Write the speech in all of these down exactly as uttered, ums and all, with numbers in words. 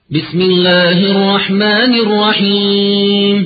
بسم الله الرحمن الرحيم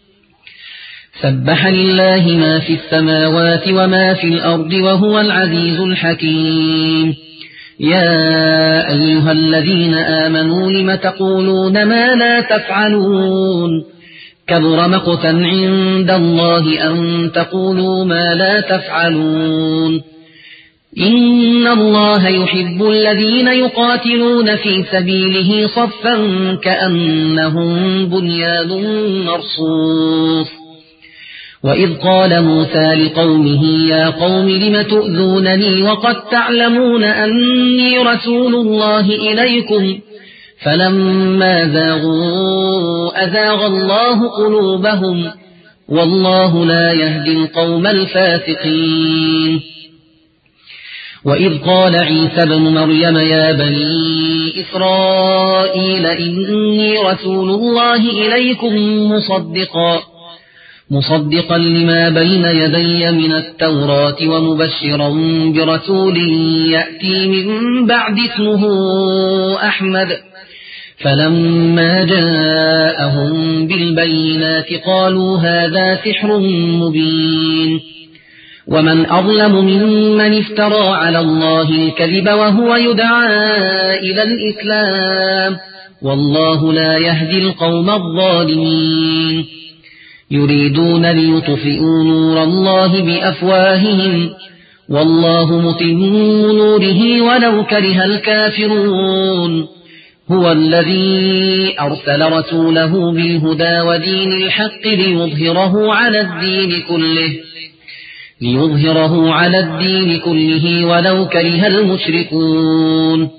سبح لله ما في السماوات وما في الأرض وهو العزيز الحكيم. يا أيها الذين آمنوا لم تقولون ما لا تفعلون كبر مقتا عند الله أن تقولوا ما لا تفعلون. إن الله يحب الذين يقاتلون في سبيله صفا كأنهم بنيان مرصوص. وإذ قال موسى لقومه يا قوم لم تؤذونني وقد تعلمون أني رسول الله إليكم فلما زاغوا أزاغ الله قلوبهم والله لا يهدي القوم الفاسقين. وإذ قال عيسى ابن مريم يا بني إسرائيل إني رسول الله إليكم مصدقا مصدقا لما بين يدي من التوراة ومبشرا برسول يأتي من بعد اسمه أحمد. فلما جاءهم بالبينات قالوا هذا سحر مبين. ومن أظلم ممن افترى على الله الكذب وهو يدعى إلى الإسلام والله لا يهدي القوم الظالمين. يريدون ليطفئوا نور الله بأفواههم والله متم نوره ولو كره الكافرون. هو الذي أرسل رسوله بالهدى ودين الحق ليظهره على الدين كله ليظهره على الدين كله ولو كره المشركون.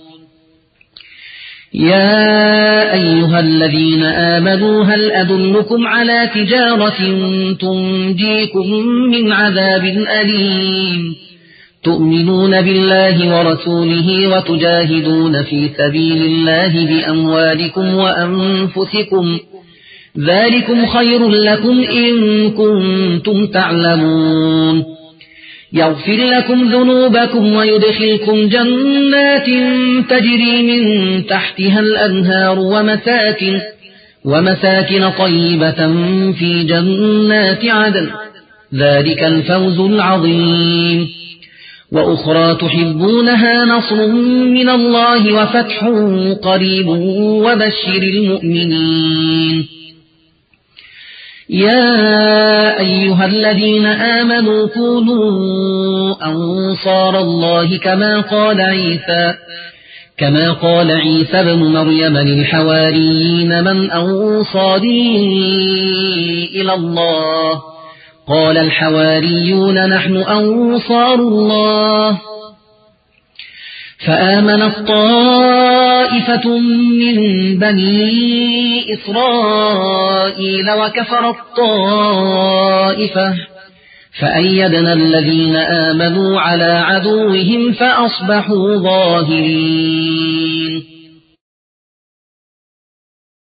يا أيها الذين آمنوا هل أدلكم على تجارة تنجيكم من عذاب أليم تؤمنون بالله ورسوله وتجاهدون في سبيل الله بأموالكم وأنفسكم ذلكم خير لكم إن كنتم تعلمون. يغفر لكم ذنوبكم ويدخلكم جنات تجري من تحتها الأنهار ومساكن, ومساكن طيبة في جنات عدن ذلك الفوز العظيم. وأخرى تحبونها نصر من الله وفتح قريب وبشر المؤمنين. يا أيها الذين آمنوا كونوا أنصار الله كما قال عيسى كما قال عيسى ابن مريم للحواريين من أنصاري إلى الله قال الحواريون نحن أنصار الله. فآمنت طائفة من بني إسرائيل وكفرت طائفة فأيدنا الذين آمنوا على عدوهم فأصبحوا ظاهرين.